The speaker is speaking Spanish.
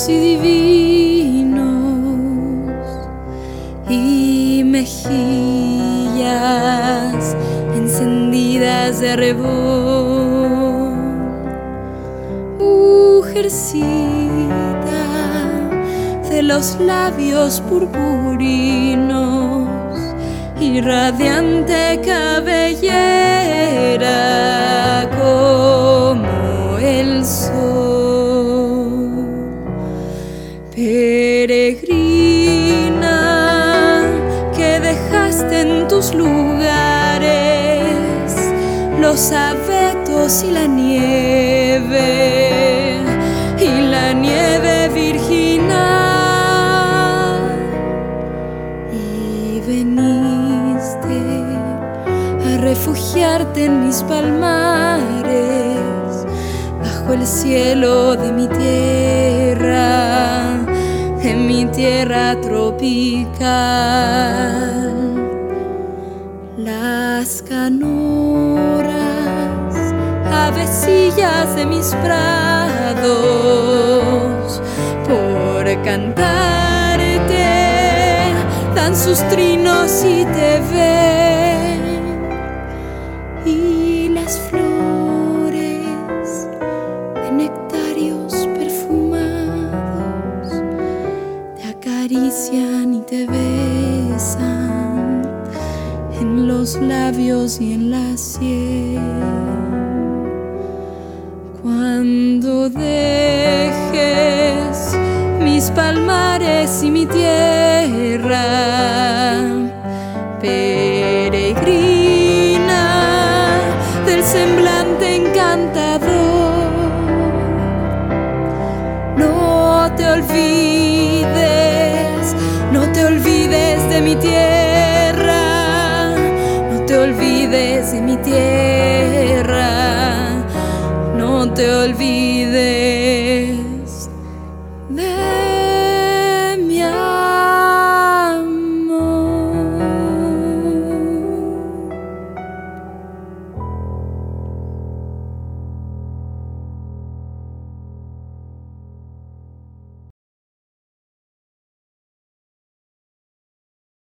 y divinos, y mejillas encendidas de rebozo. Mujercita de los labios purpurinos y radiante cabellera como el sol. Peregrina que dejaste en tus lugares los abetos y la nieve virginal, y veniste a refugiarte en mis palmares, bajo el cielo de mi tierra tropical. Las canoras, avecillas de mis prados, por cantarte dan sus trinos y te ven, y las flores de nectarios perfumados te acarician y te besan en los labios y en la sien. Cuando dejes mis palmares y mi tierra, peregrina del semblante encantador, no te olvides de mi tierra, no te olvides de mi tierra, no te olvides.